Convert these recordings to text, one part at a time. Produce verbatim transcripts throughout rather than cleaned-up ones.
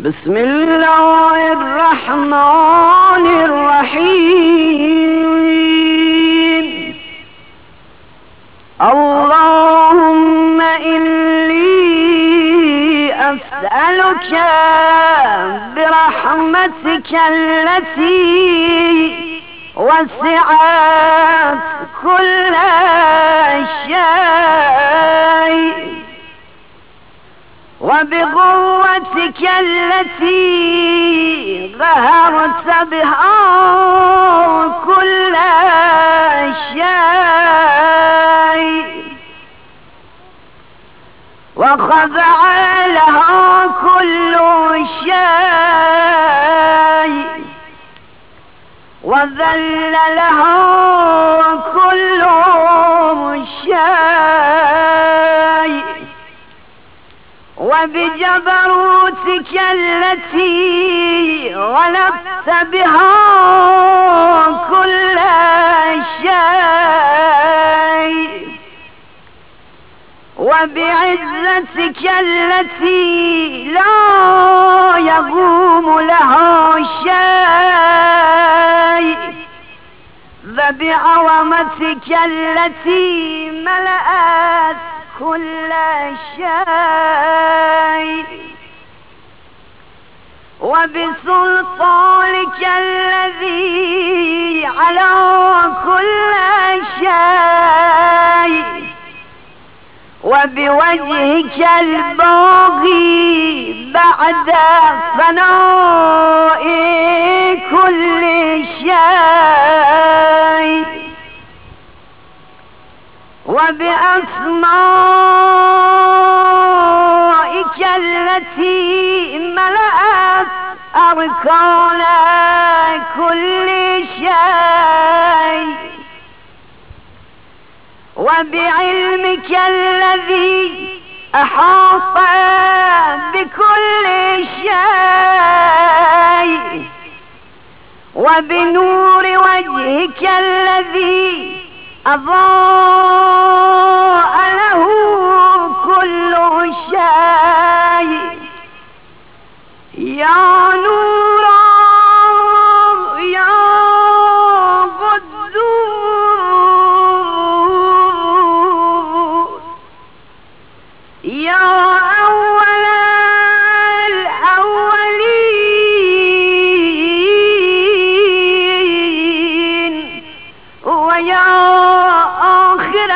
بسم الله الرحمن الرحيم. اللهم إني أسألك برحمتك التي وسعت كل شيء وبقوتك التي قهرت بها كل شيء وخضع لها كل شيء وذل لها كل شيء وبجبروتك التي غلبت بها كل شيء وبعزتك التي لا يقوم لها شيء وبعظمتك التي ملأت كل شيء وبسلطانك الذي على كل شيء وبوجهك الباقي بعد فناء كل شيء وبأسمائك التي ملأت أركان كل شيء وبعلمك الذي أحاط بكل شيء وبنور وجهك الذي أضاء له كل شيء يا نور يا قدوس يا أول الأولين ويا آخر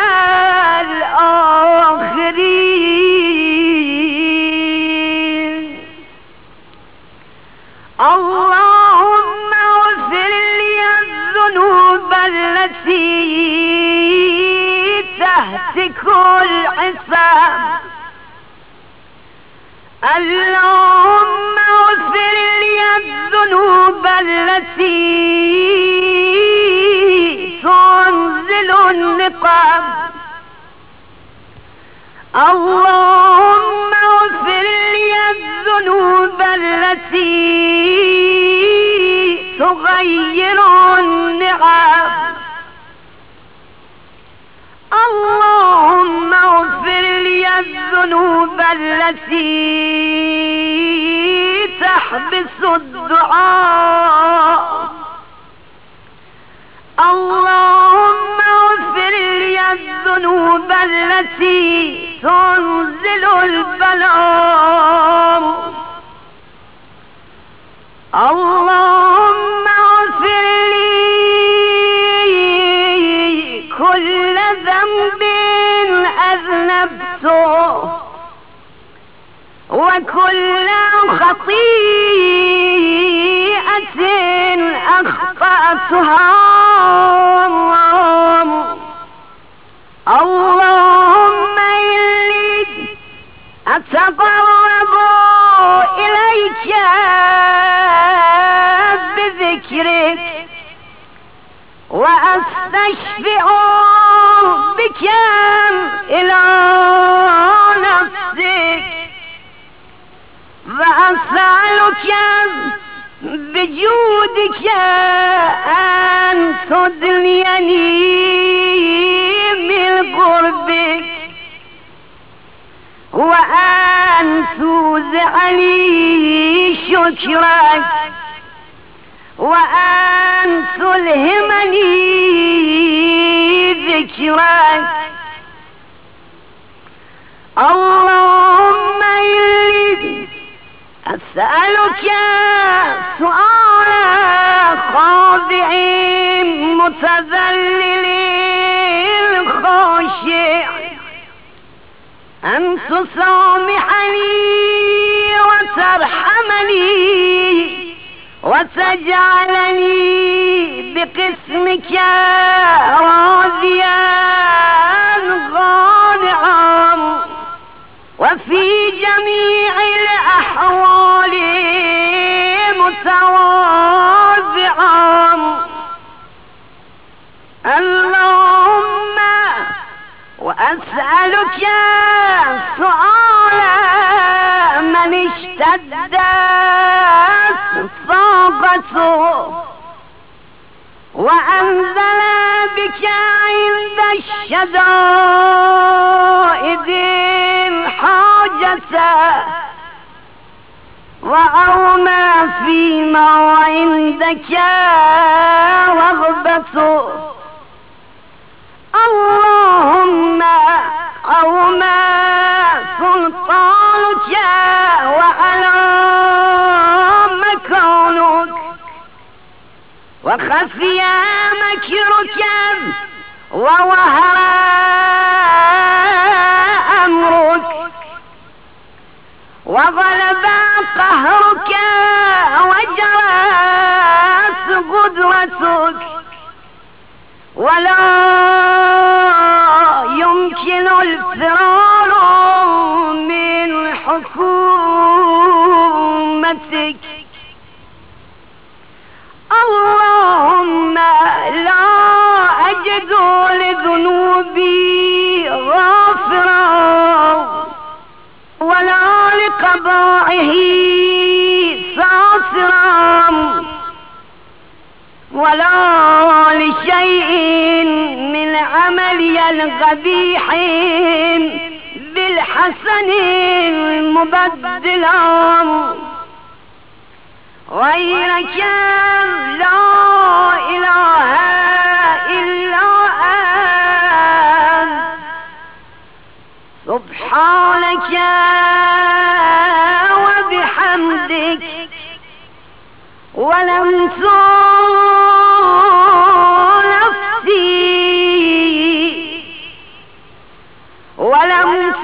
الآخرين. اللهم اغفر لي الذنوب التي تهتك الحساب. اللهم اغفر لي الذنوب التي تنزل النقاب. اللهم اغفر لي الذنوب التي تغير النعم. اللهم اغفر لي الذنوب التي تحبس الدعاء. اللهم اغفر لي الذنوب التي تنزل البلاء. اللهم اغفر لي كل ذنب أذنبته وكل خطيئة أخطأتها. اللهم إني أتقرب إليك بذكرك وأستشفع بك إلى نفسك وأسألك بجودك أن تدنيني من قربك وأن توزعني شكرك وأن تلهمني ذكرك. اللهم إني أسألك سؤال خاضع متذلل خاشع أن تسامحني وترحمني وتجعلني بقسمك راضيا قانعا وفي جميع الأحوال متواضعا. اللهم وأسألك سؤال من اشتدت صاغته وأنزل بك عند الشدائد حاجته وأومى فيما عندك رغبته. اللهم أومى سلطانك وعلى مكانك وخفي مكرك ووهر أمرك وغلب قهرك وجرت قدرتك ولا يمكن الفرار من حكومتك. اللهم لا أجد لذنوبي غافرا ولا لقضائه ساترا ولا لشيء من عملي القبيح بالحسن مبدلا غيرك لا إله إلا أنت سبحانك وبحمدك ولمس نفسي ولمس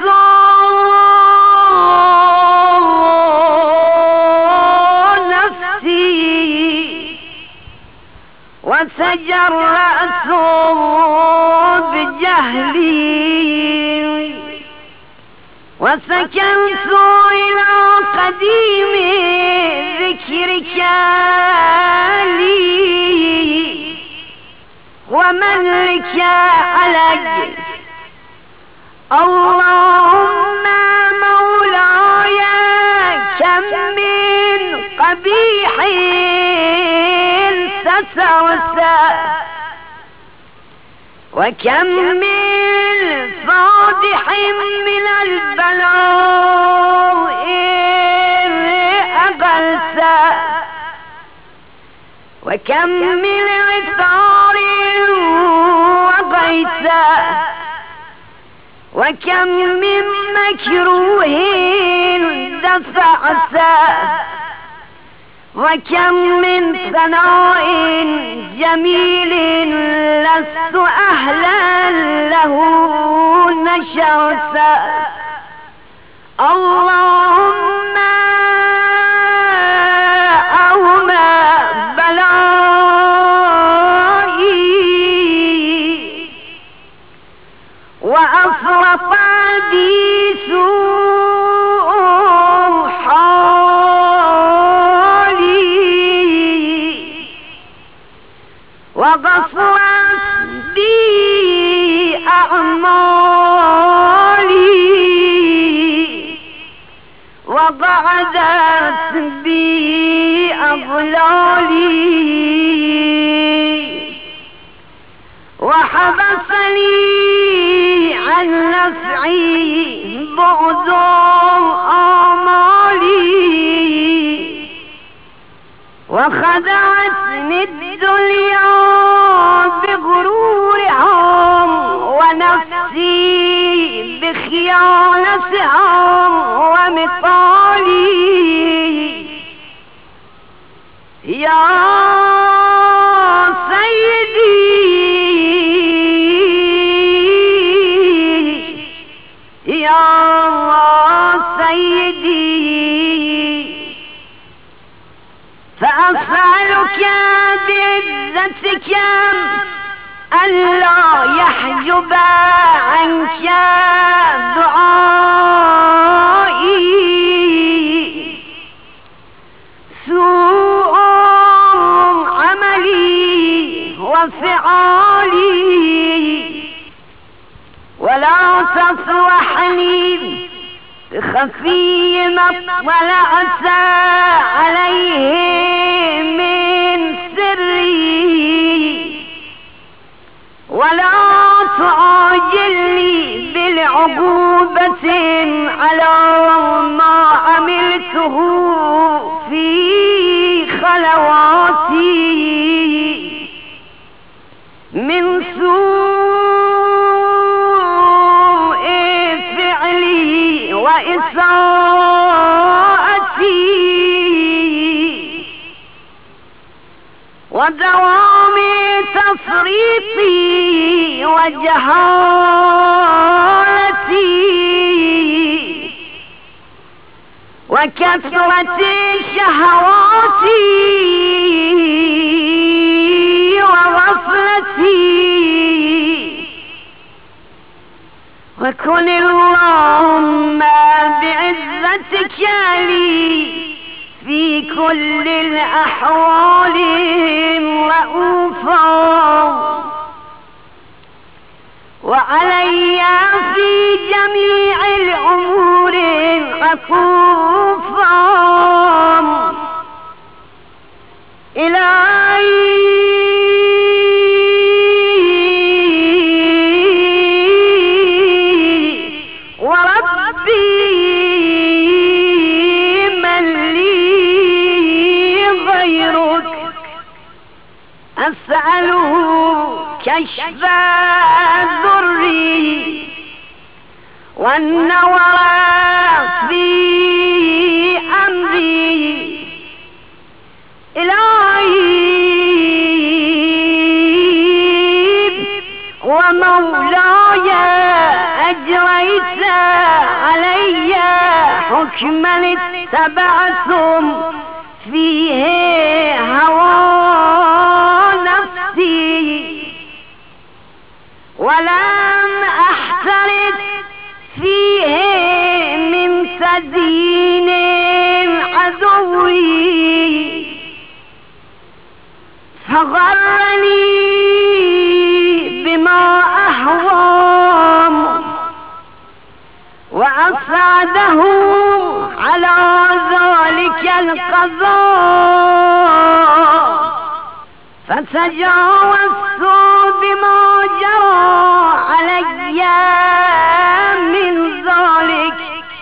وتجرأت بجهلي وسكنت إلى قديم ذكرك لي وملك علي. اللهم مولاي كم من قبيح سترسى وكم من فاضح من البلاء أغلسى وكم من عثار وغيثى وكم من مكروه دفعسى وكم من ثناء جميل لست أهلا له نشرت. اللهم أومى بلائي وأفرط بي سوء حالي وغفرت بي أعمالي وقعدت بي أضلالي وحبسني عن نفعي بعد آمالي وخدعتني الدنيا بغرورهم ونفسي بخيانتهم ومثالي. يا سيدي يا سيدي فأسألك بعزتك ألا يحجب عنك دعائي سوء عملي وفعالي، ولا تصوحني بخفي ما اطلعت عليه من سري، ولا تعاجلني بالعقوبة على ما عملته في خلواتي من سوء فعلي وإساءتي ودوام تفريطي وجهالتي وكثرة شهواتي وغفلتي. وكن اللهم بعزتك لي في كل الأحوال رؤوفا، وعلي في جميع الأمور عطوفا. إلهي وربي من لي غيرك أسأله كشف ضري والنور في أمري. إلهي ومولاي أجريت علي حكما اتبعتم فيه هوى نفسي، ولم أحترس فيه من تدين عدوي، فغرني بما أهوام وأسعده على ذلك القضاء، فتجاوزت بما جرى علي من ذلك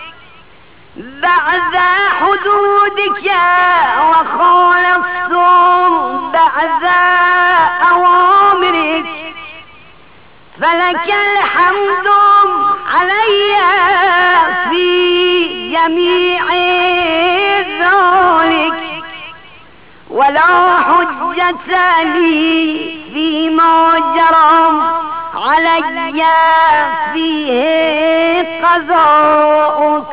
بعد حدودك وخالفت بعد أوامرك، فلك الحمد علي في جميع ذلك، ولا حجة لي فيما جرى علي فيه قضاؤك،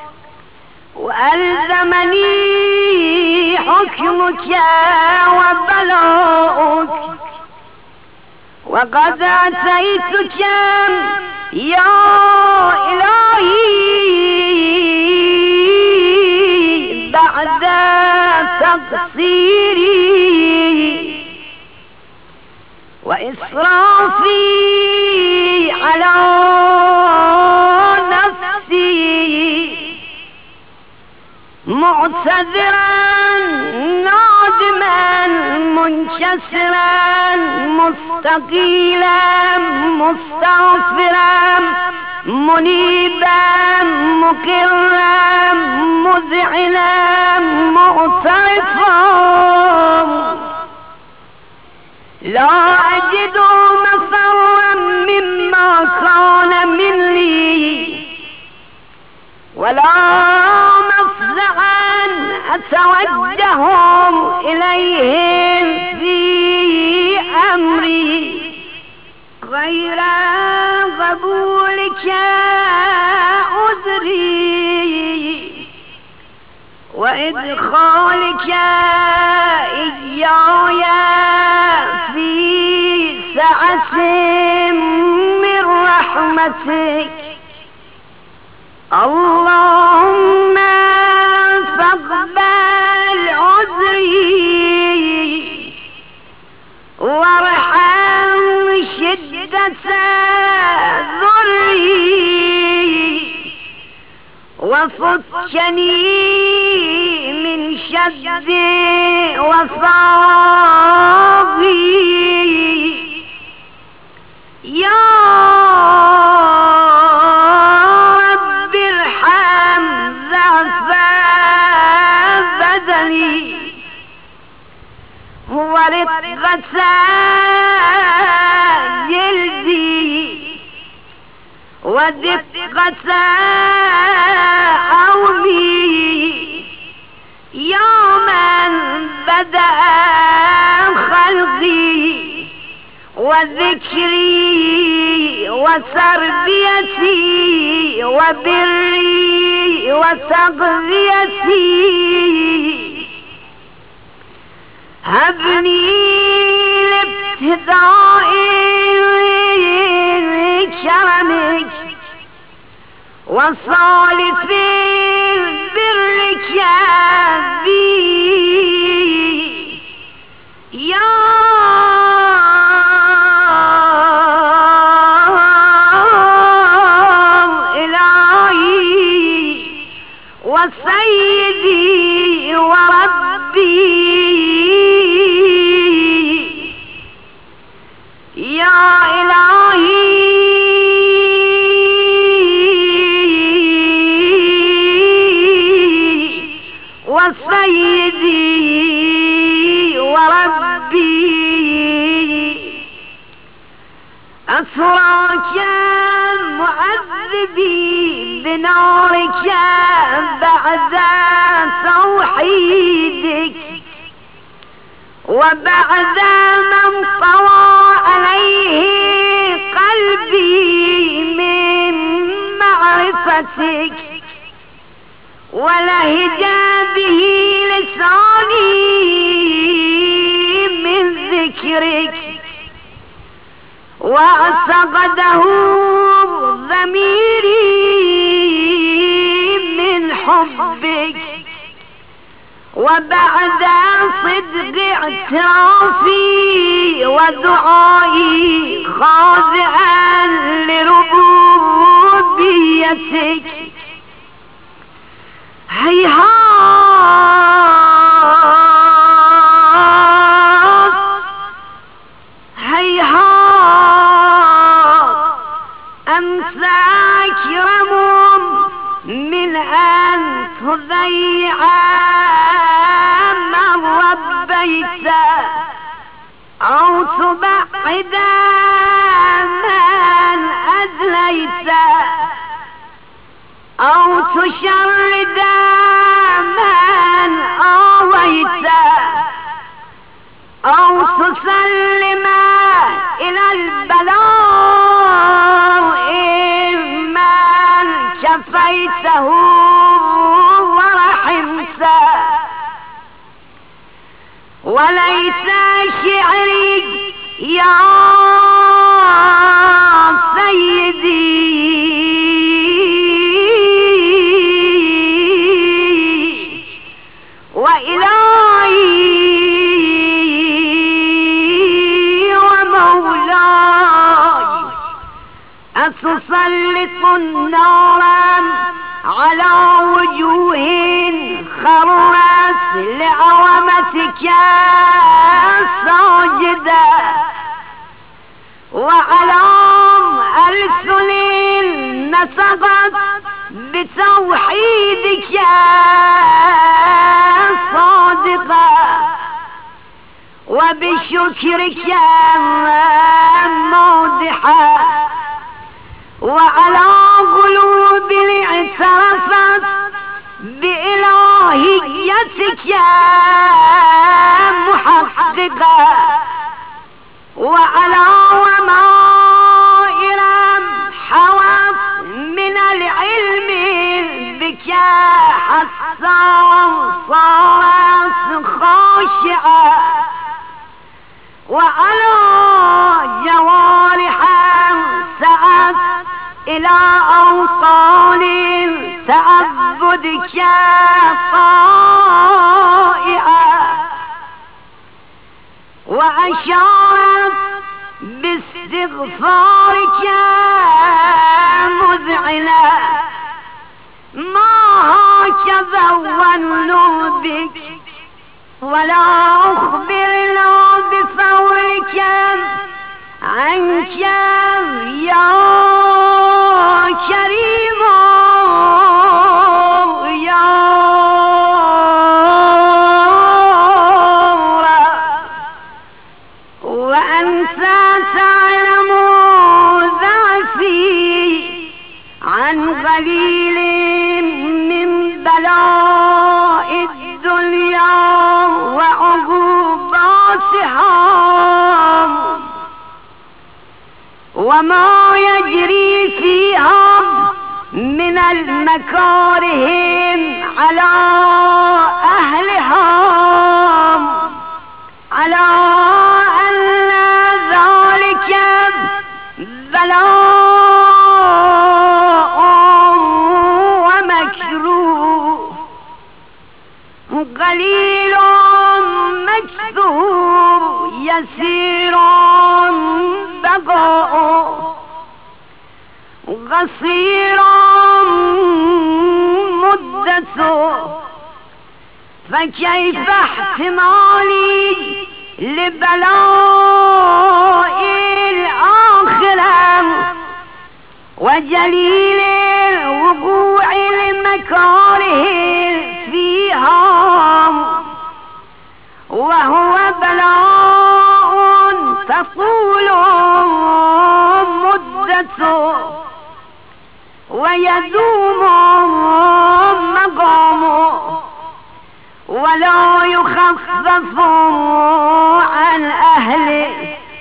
وألزمني حكمك وبلاؤك. وقد أتيتك يا إلهي بعد تقصيري وإسرافي على نفسي، معتذرا نادما منكسرا مستقيلا مستغفرا منيبا مقرا مذعنا معترفا. لا أجد مفرا مما كان مني ولا مفزعا أتوجه إليهم في أمري غير قبولك عذري وإدخالك إياي في سعة من رحمتك. اللهم فاقبل عذري وارحم شدة ذري وفكني من شد وصابي يا رب ارحم ضعف بدني ورقة جلدي ودقة عومي يا من بدأ خلقي وذكري وتربيتي وبري وتغذيتي. هبني لابتداء كرمك وصالف برك بي يا إلهي وسيدي وربي يا إلهي وسيدي وربي أسراك معذبي بنارك بعد توحيدك وبعد من طوى عليه قلبي من معرفتك ولهج به لساني من ذكرك واعتقده ضميري من حبك وبعد صدق اعترافي ودعائي خاضعا لربوبيتك هيهات هيهات أنت أكرم من أن تضيع من ربيت أو تبعد من أدليت أو تشرد من آويت أو تسلم إلى البلاء من كفيته ورحمته. وليس شعري يا سيدي وإلهي ومولاي أتسلط النار على وجوه خرت لعظمتك ساجدة وعلى ألسن نطقت بتوحيدك صادقة وبشكرك موضحة، وعلى قلوب اعترفت بإلهيتك محققة، وعلى ومائر حوت من العلم بك حتى صارت خاشعة، وعلى جوارحا سعت إلى أوطان تعبدك طائعة، وأشارت باستغفارك مذعنة، ما هكذا الظن بك، ولا أخبرنا بفضلك عنك يا كريم يا رب، وأنت تعلم ضعفي عن قليل من بلاء الدنيا وعقوباتها، وما يجري فيها من المكاره على أهلها، على أن ذلك بلاء ومكروه قليل مكثور يسير بقاء، قصير مدته، فكيف احتمالي لبلاء الآخرة وجليل وقوع المكاره فيها، وهو بلاء تطول مدته ويدوم مقامه، ولا يخفف عن أهله،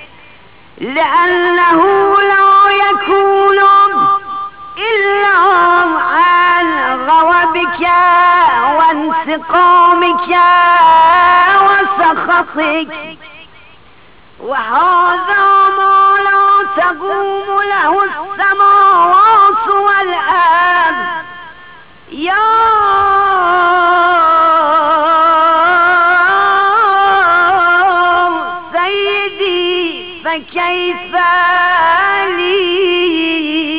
لأنه لا يكون إلا عن غضبك وانتقامك وسخطك، وهذا ما لا تقوم له السماوات والأرض يا سيدي، فكيف لي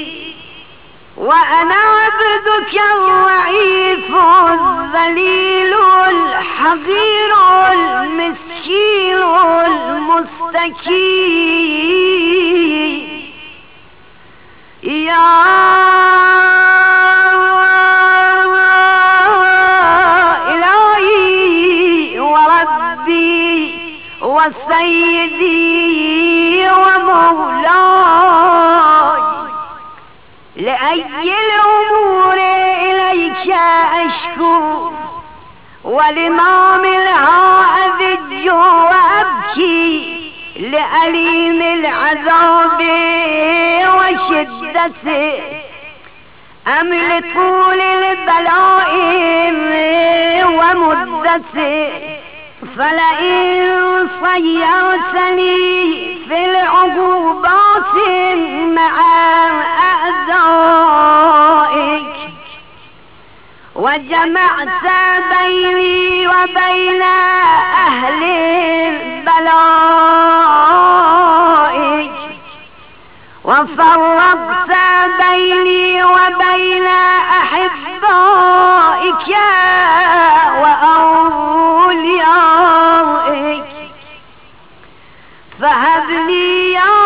وأنا عبدك الضعيف الذليل الحقير المسكين المستكين، يا إلهي وربي وسيدي ومولاي، لأي الأمور إليك أشكو، ولما منها أذج وأبكي، لأليم العذاب وشدته، أم لطول البلاء ومدته، فلئن صيرتني في العقوبات مع أعدائك، وجمعت بيني وبين أهل بلائك، وفرقت بيني وبين أحبائك وأوليائك، فهب لي يا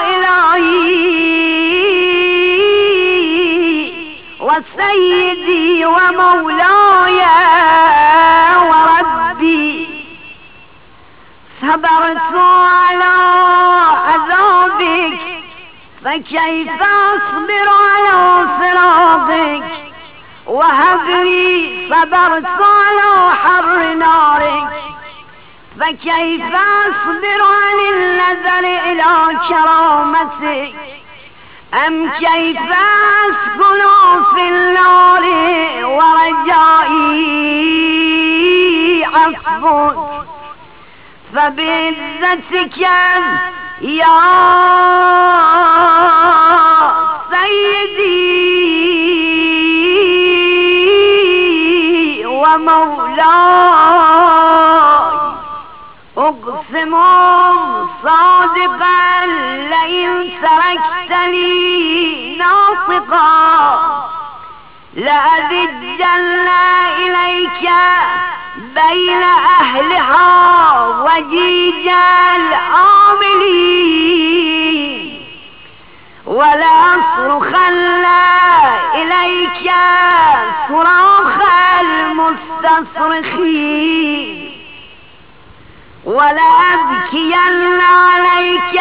إلهي وسيدي ومولاي وربي، صبرت على عذابك فكيف أصبر على فراقك وهب لي صبرت على حر نارك فكيف أصبر عن النذر إلى كرامتك أم كيف أسكن في النار ورجائي عفوك فبعزتك يا سيدي ومولاي أقسم صادقا لئن تركتني ناطقا لأذجن إليك بين أهلها وجيج العاملين ولأصرخن إليك صراخ المستصرخين ولأبكين عليك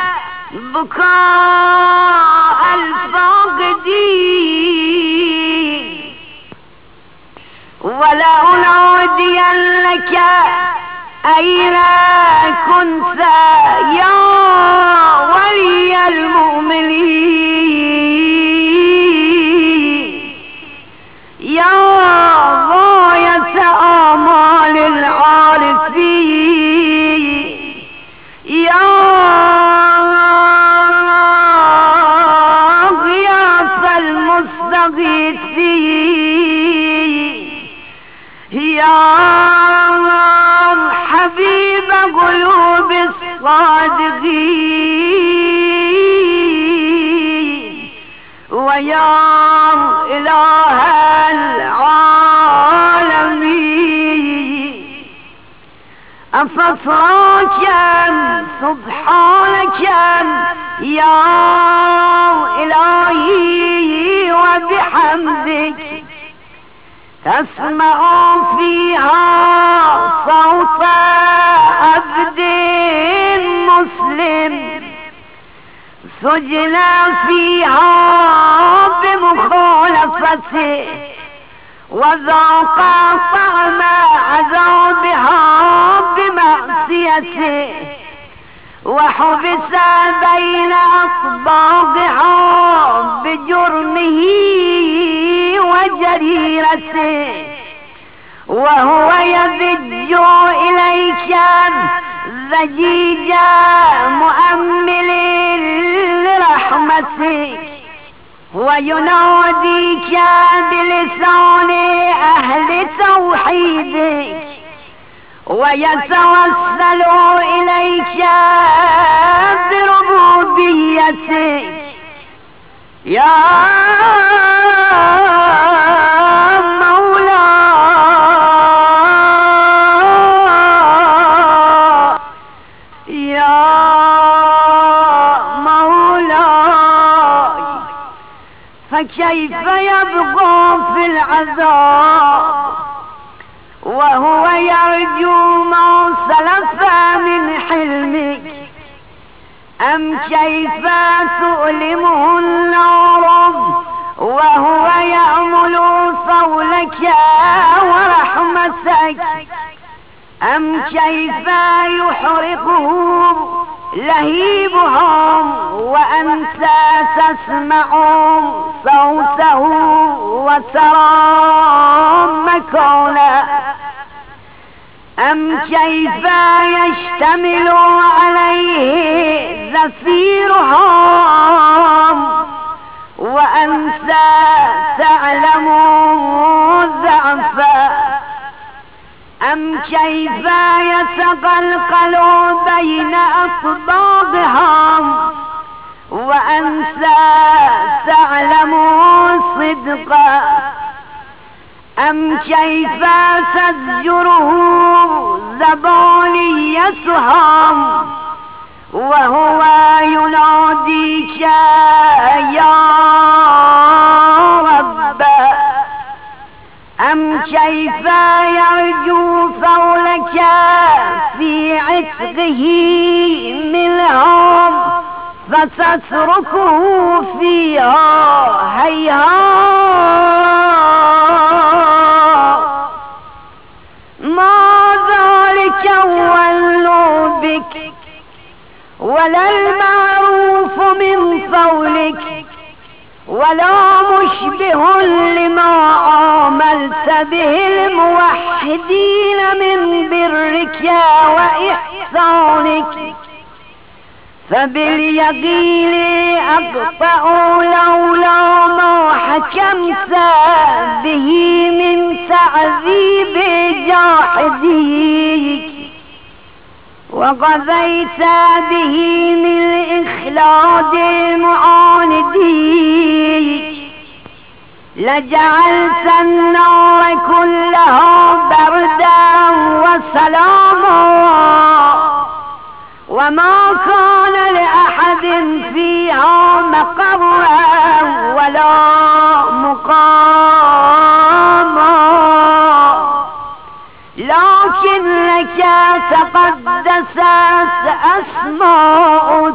بكاء الفاقدين ولأنادينك أين كنت يا ولي المؤمنين يا غاية آمال العارفين يا غياث المستغيثين يا حبيب قلوب الصادقين ويا إله العالمين أفطرك سبحانك يا إلهي وبحمدك تسمع فيها صوت عبد مسلم سجن فيها بمخالفته وذاق طعم عذابها بمعصيته وحبس بين أصباغها بجرمه وجريرته وهو يذج إليك ذجيج مؤمل لرحمتك ويناديك بلسان أهل توحيدك ويتوسل إليك بربوبيتك يا فكيف يبقى في العذاب وهو يرجو ما سلف من حلمك أم كيف تؤلمه النار وهو يأمل صولك ورحمتك أم كيف يحرقه لهيبهم وأنت تسمع صوته وترى مكانه أم كيف يشتمل عليه زفيرهم وأنت تعلم ضعفه أم كيف يتقلقل بين أصباغهم وأنت تعلم صدقه أم كيف تزجره زبانيتهم وهو يناديك يا رب أم كيف يرجو فولك في بعتقه منهم فتتركه فيها هيهات. ما ذلك ولوا بك ولا المعروف من قولك ولا مشبه لما عاملت به الموحدين من برك وإحسانك، فباليقين أقطع لولا ما حكمت به من تعذيب جاحديك، وقضيت به من إخلاد معانديك، لجعلت النار كلها بردا وسلاما، وما كان لأحد فيها مقرا ولا مقاما، لكن لك تقدست أسماؤك،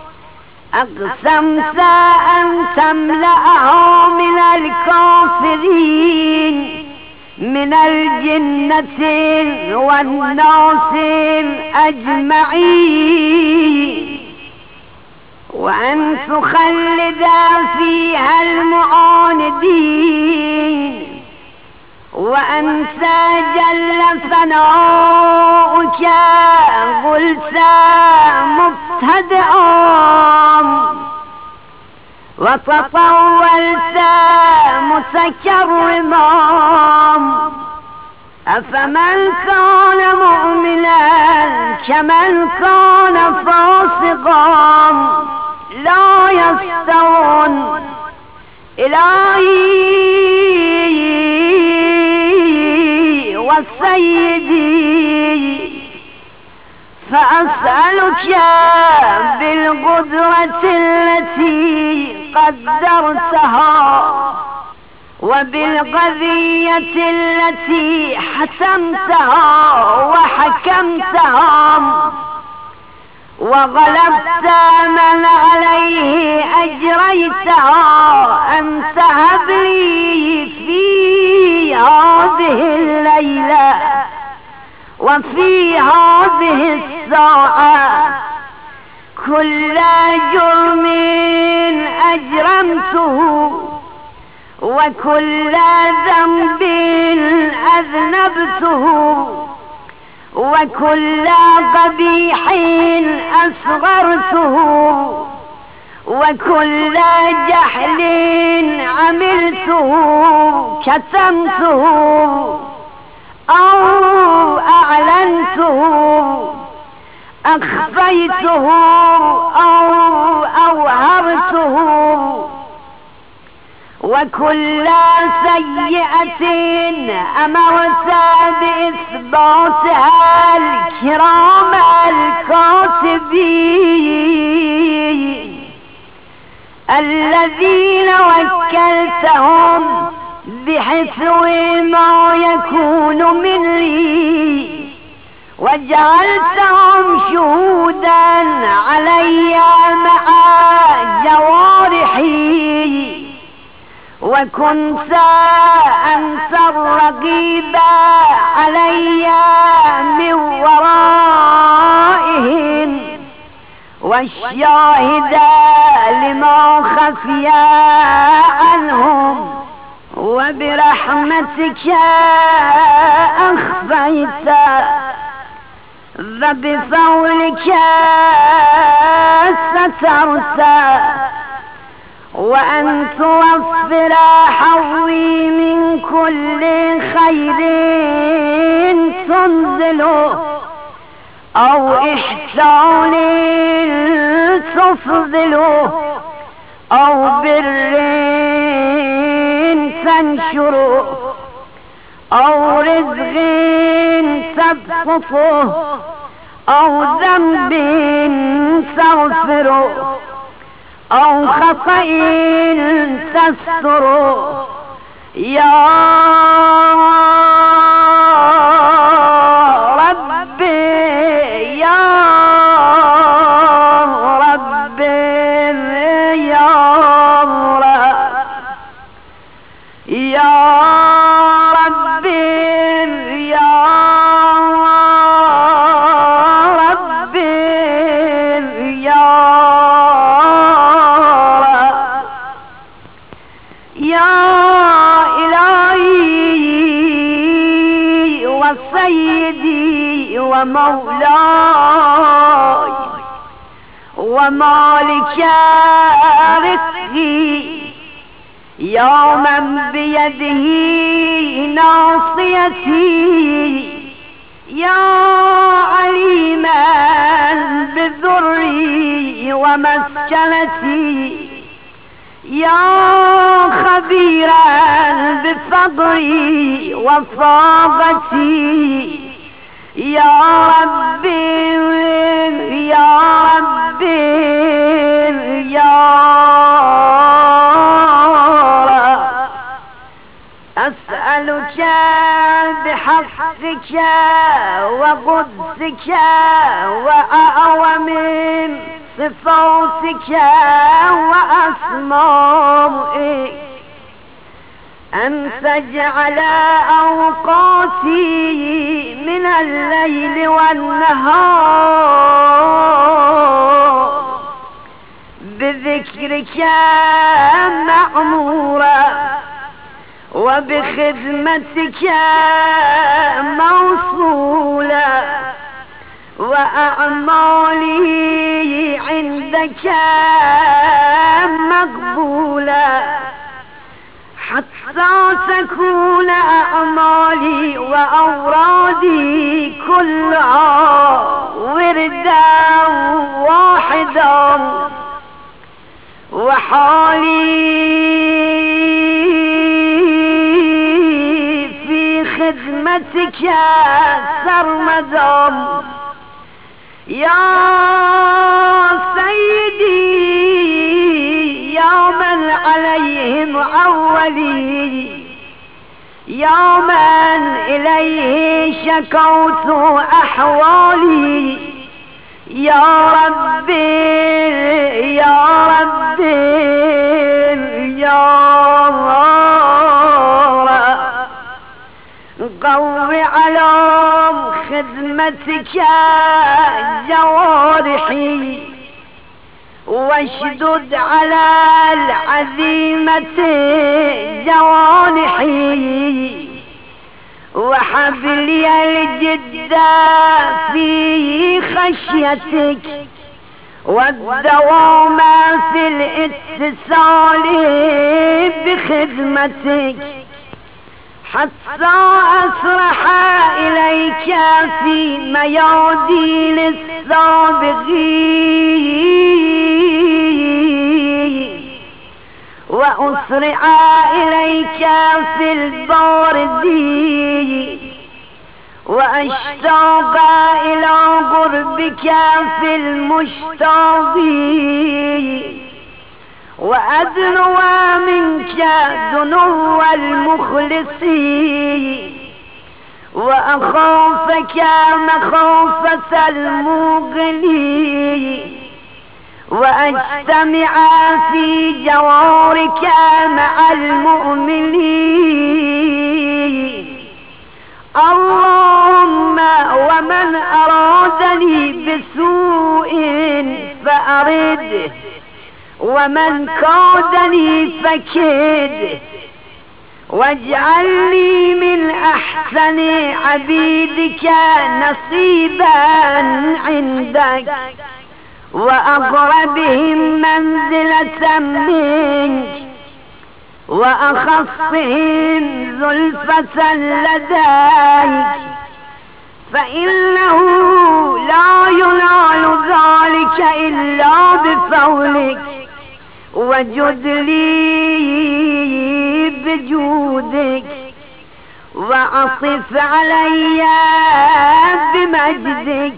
أقسمت أن تملأها من الكافرين من الجنة والناس أجمعين، وأن تخلد فيها المعاندين، وأنت جل ثناؤك قلت مبتدئا وتطولت متكرما، أفمن كان مؤمنا كمن كان فاسقا لا يستوون. إلهي وسيدي فأسألك بالقدرة التي قدرتها وبالقضية التي حسمتها وحكمتها وغلبت من عليه أجريتها، أن تهب لي في هذه الليلة وفي هذه الساعة كل جرم أجرمته وكل ذنب أذنبته وكل قبيح أصغرته وكل جهل عملته كتمته أو أعلنته أخفيته أو أوهرته، وكل سيئة أمرت بإثباتها الكرام الكاتبين الذين وكلتهم بحفظ ما يكون مني، وجعلتهم شهودا علي مع جوارحي، وكنت أنت الرقيب علي من ورائهم والشاهد لما خفي عنهم، وبرحمتك أخفيت وبفضلك سترت، وأن توفر حظي من كل خير تنزله أو إحسان تفضله أو بر تنشره أو رزق تبسطه أو ذنب تغفره أو خطأ تستره يا ربي يا ومولاي ومالك رزقي، يا من بيده ناصيتي، يا عليما بذري ومسكنتي، يا خبيرا بفقري وفاقتي، يا ربي يا ربي يا رب، أسألك بحقك وقدسك وأعظم صفاتك وأسمائك أن تجعل أوقاتي من الليل والنهار بذكرك معمورة، وبخدمتك موصولة، وأعمالي عندك مقبولة، حتى تكون أعمالي وأورادي كلها وردا واحدا، وحالي في خدمتك سرمدا، يا سيدي يا من عليهم أولي، يا من إليه شكوت أحوالي، يا ربي يا ربي يا رب، قوي على خدمتك جوارحي، واشدد على العزيمة جوانحي، وحب لي الجد في خشيتك، والدوام في الاتصال بخدمتك، حتى أسرح إليك في ميادين السابقين، وأسرع إليك في الباردين، وأشتاق إلى قربك في المشتاقين، وأدنو منك دنو المخلصين، وأخافك مخافة الموقنين، وأجتمع في جوارك مع المؤمنين. اللهم ومن أرادني بسوء فأرده، ومن كادني فكده، واجعلني من أحسن عبيدك نصيبا عندك، وأقربهم منزلة منك، وأخصهم زلفة لديك، فإنه لا ينال ذلك إلا بفضلك، وجد لي بجودك، وعطف علي بمجدك،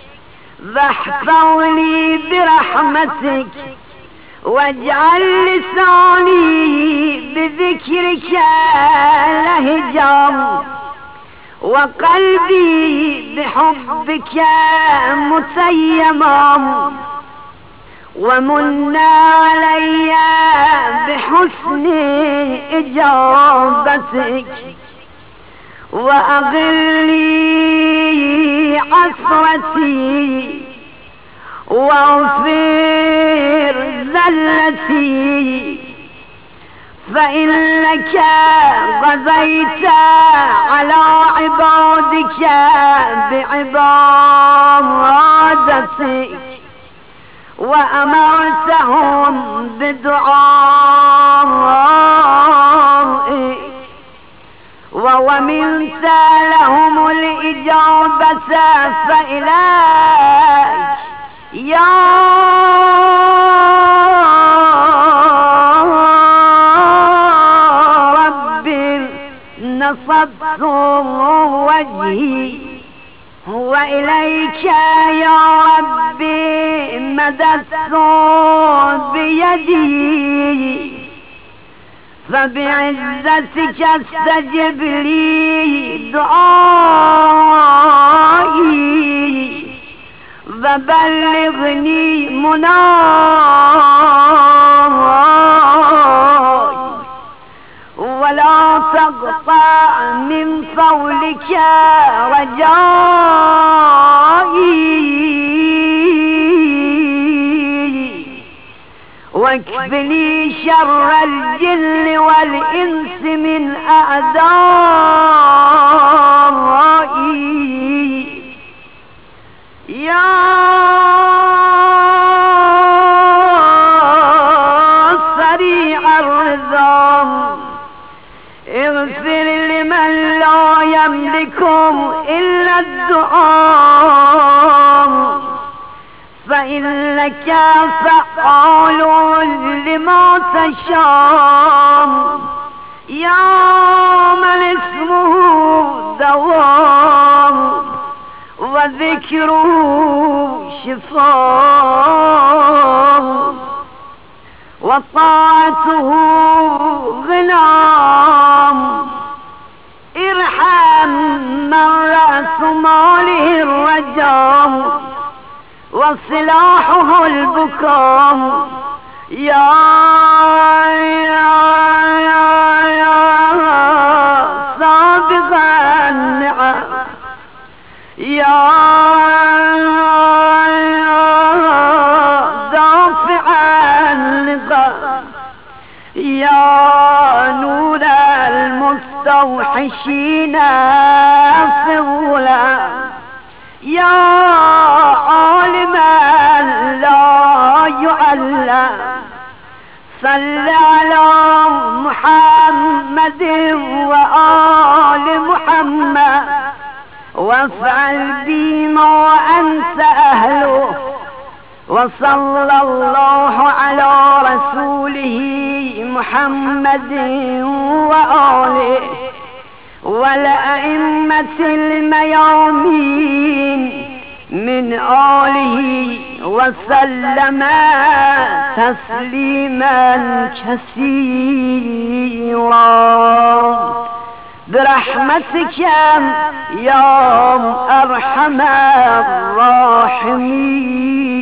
واحفظني برحمتك، واجعل لساني بذكرك لهجا، وقلبي بحبك متيما، ومن علي بحسن إجابتك، وأغلي عثرتي، واغفر زلتي، فإنك غزيت على عبادك بعبادتك وأمرتهم بدعائك وومنت لهم الإجابة فإليك يا رب نصبت وجهي وإليك يا ربي مددت بيدي فبعزتك استجب لي دعائي فبلغني مناي ولا تقطع من قولك رجائي واكفني شر الجن والإنس من أعدائي يا سريع الرضا اغفر لمن لا يملكم إلا الدعاء فإنك فعال لما تشاء يا من اسمه دوام وذكره شفاء وطاعته غنام ارحم من رأس ماله الرجاء وصلاحه البكاء يا يا يا يا سابق النعم يا دافع النقم يا نور المستوحشين في الظلام يا عالما لا يعلم صل على محمد وآل محمد وافعل بما أنت أهله وصلى الله على رسوله محمد وآله والأئمة الميامين من آله وسلم تسليما كثيرا برحمتك يا أرحم الراحمين.